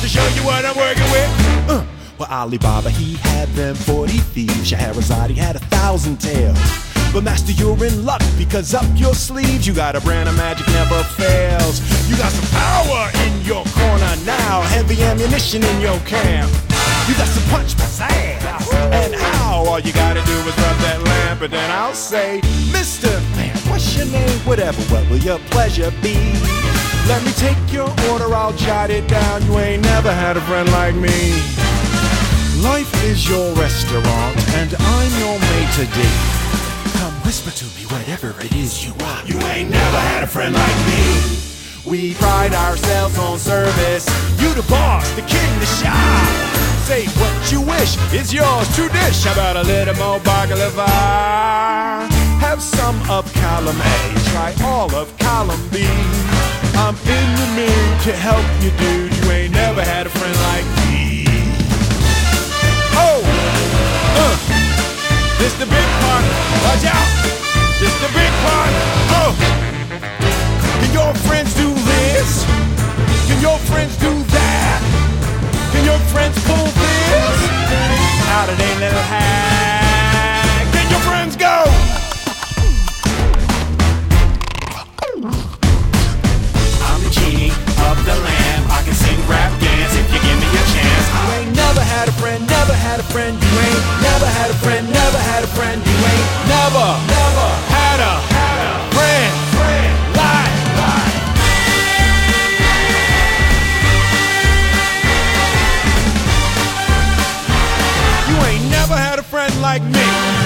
to show you what I'm working with. Well, Alibaba, he had them 40 thieves. Scheherazade, he had 1,000 tales. But master, you're in luck, because up your sleeves you got a brand of magic never fails. You got some power in your corner now, heavy ammunition in your camp. You got some punch, pizzazz, and how all you gotta do is rub that lamp. And then I'll say, Mr. Man, what's your name? Whatever, what will your pleasure be? Let me take your order, I'll jot it down. You ain't never had a friend like me. Life is your restaurant, and I'm your maitre d'. Come whisper to me whatever it is you want. You ain't never had a friend like me. We pride ourselves on service. You the boss, the king, the shop. Say what you wish is yours to dish. How about a little more baklava? Have some of column A, try all of column B. I'm in the mood to help you, dude. You ain't never had a friend like me. Oh, this the big part. Watch out, this the big part. Oh, can your friends do this? Can your friends do that? Can your friends pull this out of their little hat? Can your friends go? I'm the genie of the lamp. I can sing, rap, dance if you give me a chance. You ain't never had a friend, never had a friend. You ain't never had a friend, never had a friend. You ain't never had a friend like you ain't never had a friend like me.